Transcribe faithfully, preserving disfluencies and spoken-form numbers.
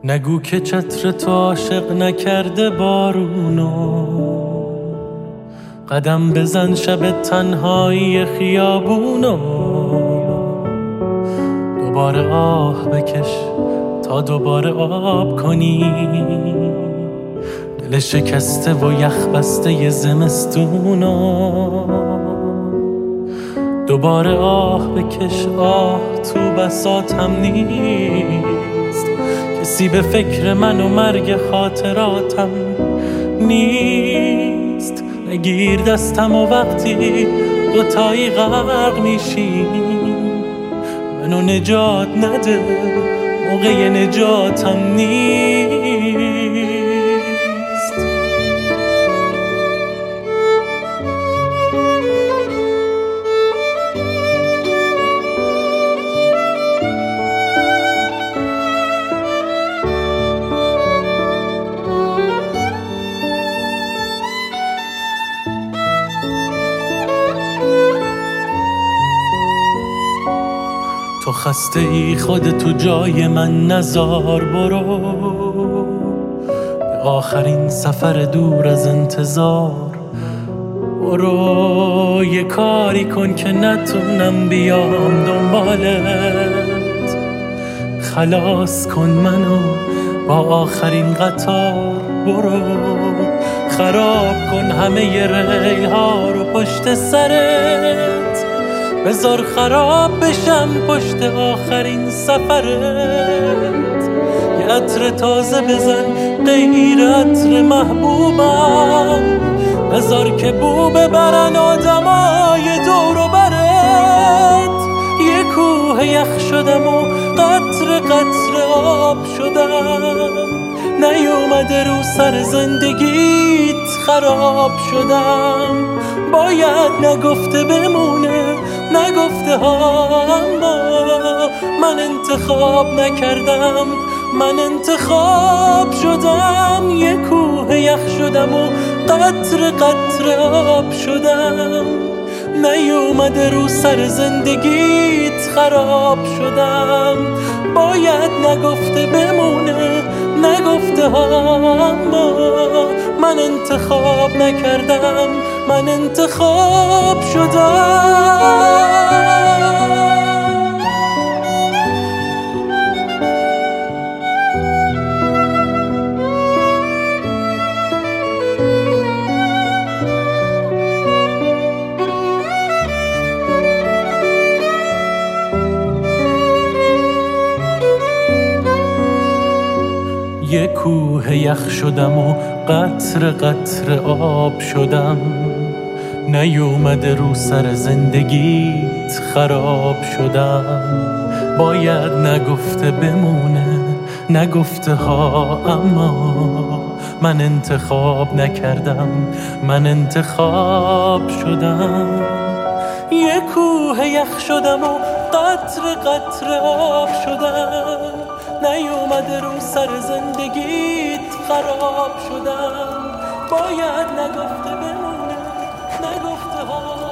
نگو که چتر تو عاشق نکرده بارونو، قدم بزن شب تنهایی خیابونو. دوباره آه بکش تا دوباره آب کنی دل شکسته و یخ بسته ی زمستونو. دوباره آه بکش، آه تو بساطم نیست، کسی به فکر من و مرگ خاطراتم نیست. نگیر دستم و وقتی دوتایی غرق میشیم منو نجات نده، موقع نجاتم نیست. تو خسته ای خودتو جای من نزار، برو به آخرین سفر دور از انتظار. برو یه کاری کن که نتونم بیام دنبالت، خلاص کن منو با آخرین قطار. برو خراب کن همه ی ریل ها رو پشت سرت، بذار خراب بشم پشت آخرین سفرت. یه عطر تازه بزن غیر عطر محبوبم، بذار که بو ببرن آدمای دور و برت. یه کوه یخ شدم و قطر قطر آب شدم، نیومده رو سر زندگیت خراب شدم. باید نگفته بمونه، نگفته ها، اما من انتخاب نکردم، من انتخاب شدم. یه کوه یخ شدم و قطر قطر آب شدم، نیومده رو سر زندگیت خراب شدم. باید نگفته بمونه، نگفته ها، اما من انتخاب نکردم، من انتخاب شدم. یه کوه یخ شدم و قطر قطر آب شدم، نیومده رو سر زندگیت خراب شدم. باید نگفته بمونه، نگفته ها، اما من انتخاب نکردم، من انتخاب شدم. یه کوه یخ شدم و قطر قطر آب شدم، نیومده رو سر زندگیت خراب شدم. باید نگفته بمونه، نگفته ها.